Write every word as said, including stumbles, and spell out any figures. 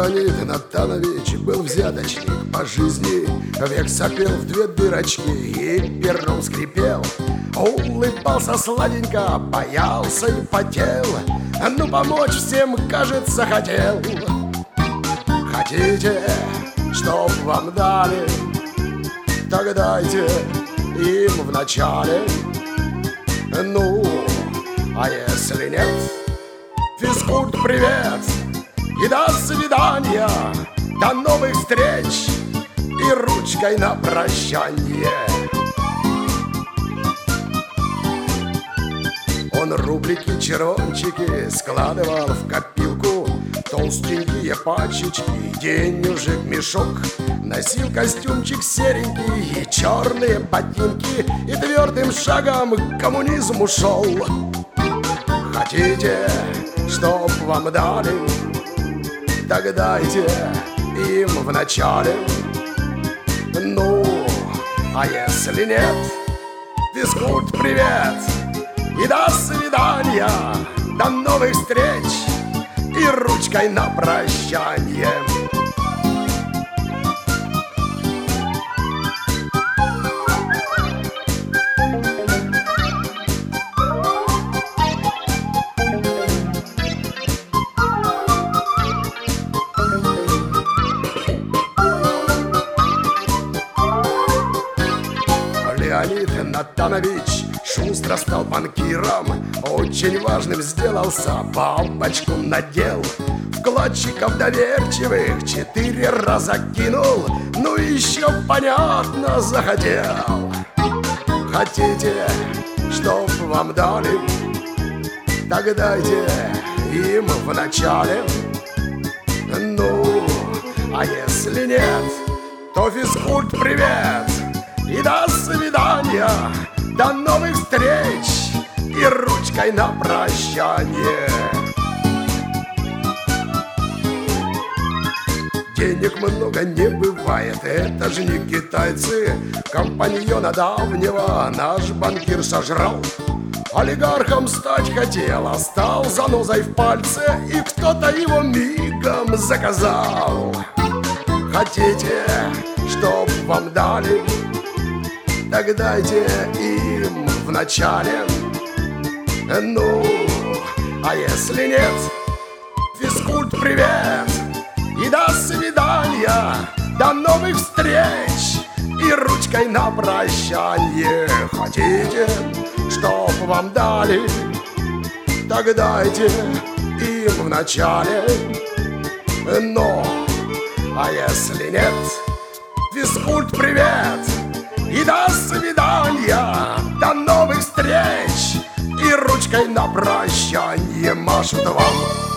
Леонид Натанович был взяточник по жизни, век сопел в две дырочки и пером скрипел. Улыбался сладенько, боялся и потел, ну помочь всем, кажется, хотел. Хотите, чтоб вам дали, так дайте им вначале. Ну, а если нет, физкульт, привет и до свидания, до новых встреч и ручкой на прощание. Он рублики, червончики складывал в копилку, толстенькие пачечки, денежек мешок. Носил костюмчик серенький и черные ботинки, и твердым шагом к коммунизму шел. Хотите, чтоб вам дали, так дайте им вначале. Ну, а если нет, физкульт, привет и до свидания, до новых встреч и ручкой на прощание. Леонид Натанович шустро стал банкиром, очень важным сделался, бабочку надел. Вкладчиков доверчивых четыре раза кинул, ну еще понятно захотел. Хотите, чтоб вам дали, так дайте им вначале. Ну, а если нет, то физкульт, привет и до свидания, до новых встреч и ручкой на прощание. Денег много не бывает, это же не китайцы. Компаньона давнего наш банкир сожрал. Олигархом стать хотел, а стал занозой в пальце, и кто-то его мигом заказал. Хотите, чтоб вам дали, так дайте им вначале. Ну, а если нет, физкульт, привет и до свидания, до новых встреч и ручкой на прощание. Хотите, чтоб вам дали, так дайте им вначале. Но, а если нет, физкульт, привет и до свидания, до новых встреч и ручкой на прощание машут вам.